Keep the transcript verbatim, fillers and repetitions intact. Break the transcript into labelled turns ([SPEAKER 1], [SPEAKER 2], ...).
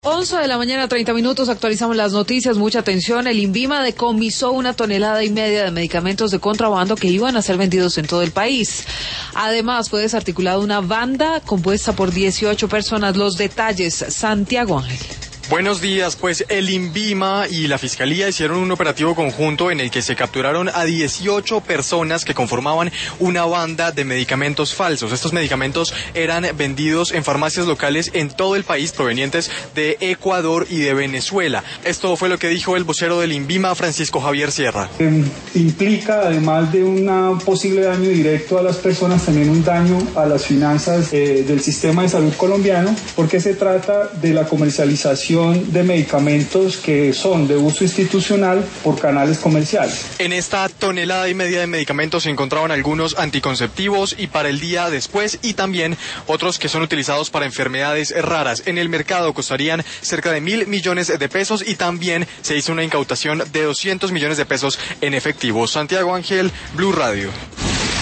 [SPEAKER 1] once de la mañana, treinta minutos, actualizamos las noticias, mucha atención. El INVIMA decomisó una tonelada y media de medicamentos de contrabando que iban a ser vendidos en todo el país. Además, fue desarticulada una banda compuesta por dieciocho personas. Los detalles, Santiago Ángel.
[SPEAKER 2] Buenos días, pues el INVIMA y la Fiscalía hicieron un operativo conjunto en el que se capturaron a dieciocho personas que conformaban una banda de medicamentos falsos. Estos medicamentos eran vendidos en farmacias locales en todo el país provenientes de Ecuador y de Venezuela. Esto fue lo que dijo el vocero del INVIMA, Francisco Javier Sierra.
[SPEAKER 3] Eh, implica, además de un posible daño directo a las personas, también un daño a las finanzas eh, del sistema de salud colombiano, porque se trata de la comercialización de medicamentos que son de uso institucional por canales comerciales.
[SPEAKER 2] En esta tonelada y media de medicamentos se encontraban algunos anticonceptivos y para el día después, y también otros que son utilizados para enfermedades raras. En el mercado costarían cerca de mil millones de pesos y también se hizo una incautación de doscientos millones de pesos en efectivo. Santiago Ángel, Blue Radio.